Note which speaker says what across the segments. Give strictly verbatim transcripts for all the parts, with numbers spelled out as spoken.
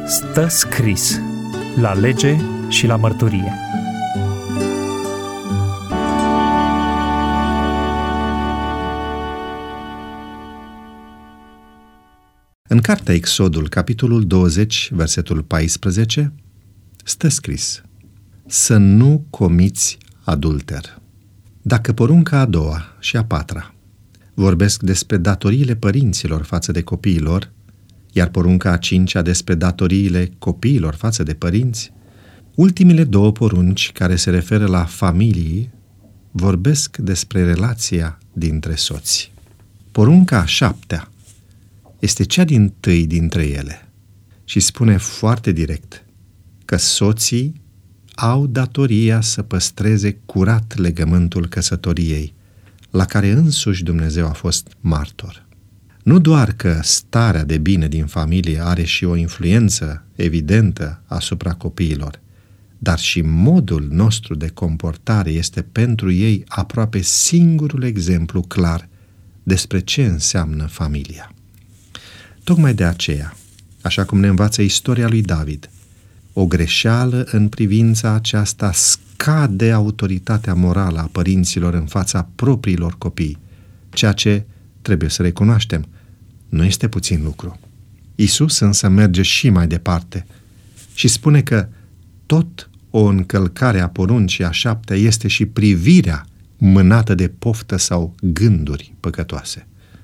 Speaker 1: Stă scris la lege și la mărturie.
Speaker 2: În cartea Exodul, capitolul douăzeci, versetul paisprezece, stă scris: să nu comiți adulter. Dacă porunca a doua și a patra vorbesc despre datoriile părinților față de copiilor, iar porunca a cincea despre datoriile copiilor față de părinți, ultimele două porunci care se referă la familii vorbesc despre relația dintre soți. Porunca a șaptea este cea dintâi dintre ele și spune foarte direct că soții au datoria să păstreze curat legământul căsătoriei, la care însuși Dumnezeu a fost martor. Nu doar că starea de bine din familie are și o influență evidentă asupra copiilor, dar și modul nostru de comportare este pentru ei aproape singurul exemplu clar despre ce înseamnă familia. Tocmai de aceea, așa cum ne învață istoria lui David, o greșeală în privința aceasta scade autoritatea morală a părinților în fața propriilor copii, ceea ce, trebuie să recunoaștem, nu este puțin lucru. Iisus însă merge și mai departe și spune că tot o încălcare a poruncii a șaptea este și privirea mânată de poftă sau gânduri păcătoase.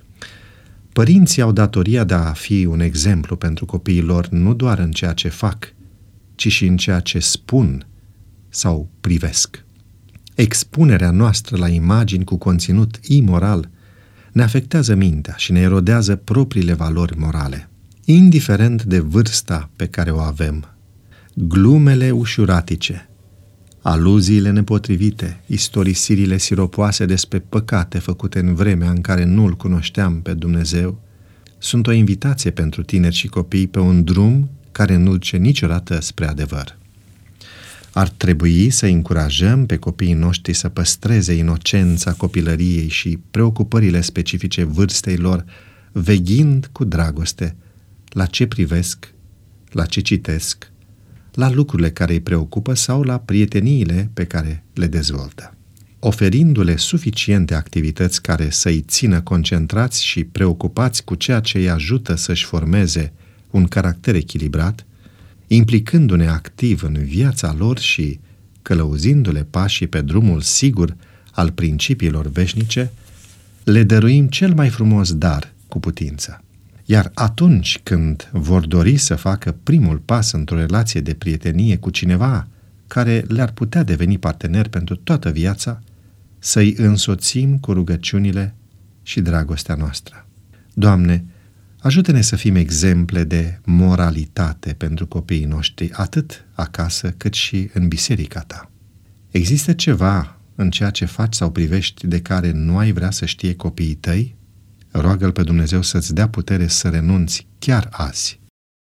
Speaker 2: Părinții au datoria de a fi un exemplu pentru copiii lor nu doar în ceea ce fac, ci și în ceea ce spun sau privesc. Expunerea noastră la imagini cu conținut imoral ne afectează mintea și ne erodează propriile valori morale. Indiferent de vârsta pe care o avem, glumele ușuratice, aluziile nepotrivite, istorisirile siropoase despre păcate făcute în vremea în care nu-L cunoșteam pe Dumnezeu, sunt o invitație pentru tineri și copii pe un drum care nu duce niciodată spre adevăr. Ar trebui să încurajăm pe copiii noștri să păstreze inocența copilăriei și preocupările specifice vârstei lor, veghind cu dragoste la ce privesc, la ce citesc, la lucrurile care îi preocupă sau la prieteniile pe care le dezvoltă. Oferindu-le suficiente activități care să-i țină concentrați și preocupați cu ceea ce îi ajută să-și formeze un caracter echilibrat, implicându-ne activ în viața lor și călăuzindu-le pașii pe drumul sigur al principiilor veșnice, le dăruim cel mai frumos dar cu putință. Iar atunci când vor dori să facă primul pas într-o relație de prietenie cu cineva care le-ar putea deveni partener pentru toată viața, să-i însoțim cu rugăciunile și dragostea noastră. Doamne, ajută-ne să fim exemple de moralitate pentru copiii noștri, atât acasă cât și în biserica Ta. Există ceva în ceea ce faci sau privești de care nu ai vrea să știe copiii tăi? Roagă-L pe Dumnezeu să-ți dea putere să renunți chiar azi